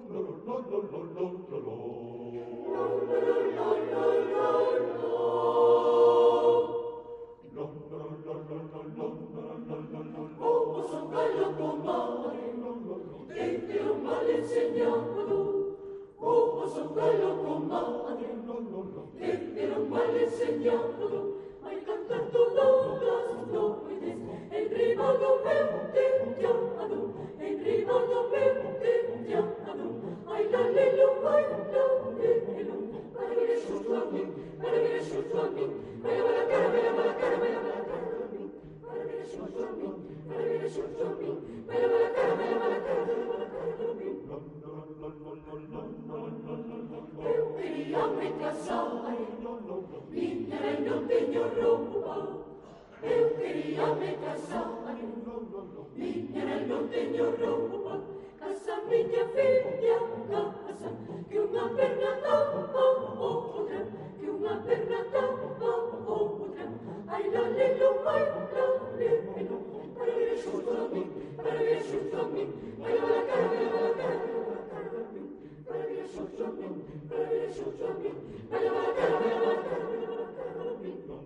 Oh, son gallo comare, te quiero mal enseñado. Oh, son gallo comare, te quiero mal enseñado. Ay, cantar todas no puedes, en privado mente llado, en privado mente llado. Ay, la lelo, ay, la lelo, para ver eso a mí, para ver eso a mí, para ver la cara, para ver la cara, para ver la cara. Para ver eso a mí, para ver eso a mí, para ver la cara, para ver la cara, para ver la cara. Eu queria me casar, niña e non teño roupa. Eu quería me casar, niña e non teño roupa. Casa miña filla, casa, que unha perna tapa outra, que unha perna tapa outra. Ai, la lelo, ai, la lelo, para ver eso a mí, para ver eso a mí, para ver la cara, para ver la cara, para ver eso a mí, para ver eso a mí, para ver la cara, para ver la cara, para ver la cara.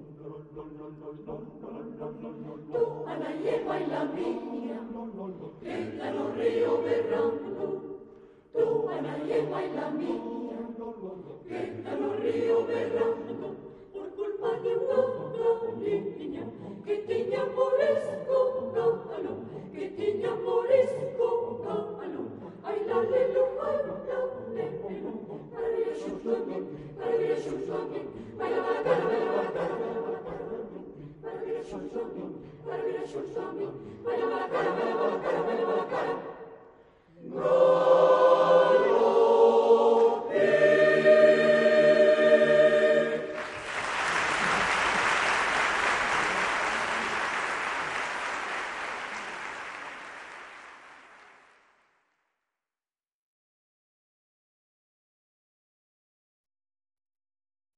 Tu Ana lleva y la mía, grita no río berrando. Tu Ana lleva y la mía, grita no río berrando. Por culpa de una niña que tiña morisco cábalo, que tiña morisco cábalo. Ay, la lelo, ay, la lelo, para ver eso a mí, para ver eso a mí, para ver la cara, para ver la cara, para ver la cara. Para ver eso a mí, para ver eso a mí, para ver la cara, para ver la cara, para ver la cara.